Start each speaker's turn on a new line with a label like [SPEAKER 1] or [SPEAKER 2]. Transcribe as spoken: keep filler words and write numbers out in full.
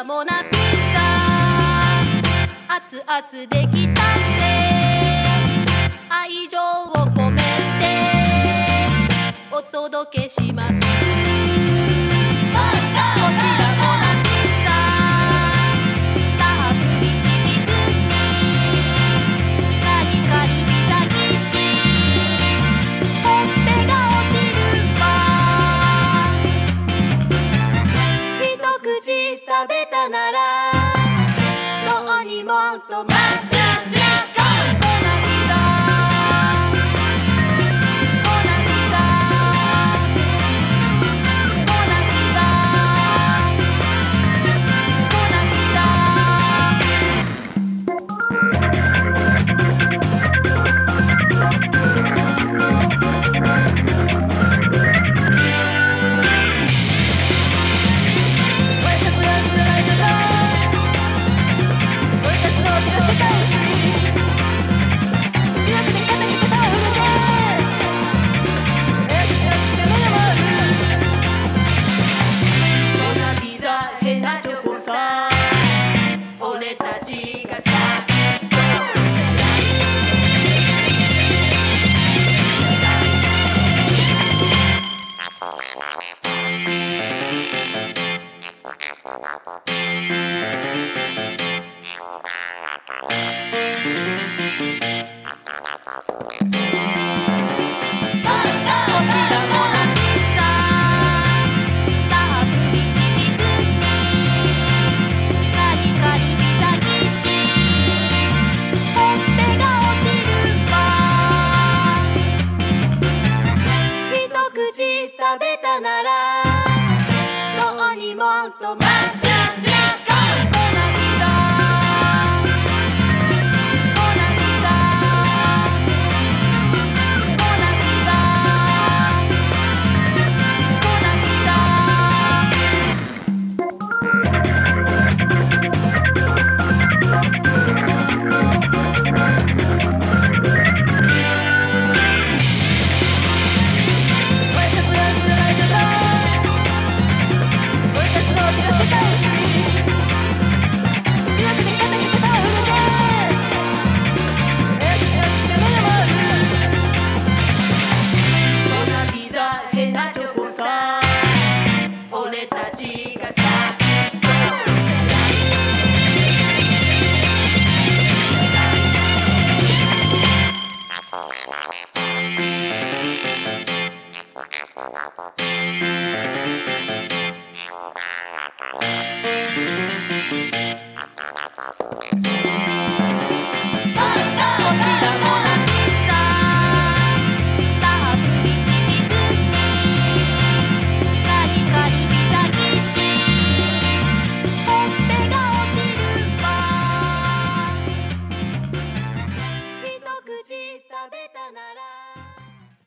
[SPEAKER 1] らもなピザ熱々できたって愛情を込めてお届けしますこちらもなピザたっぷりチーズにカリカリピザ生地ほっぺが落ちるわ一口食べたならどうにもとまっちゃう食べたならどうにもとま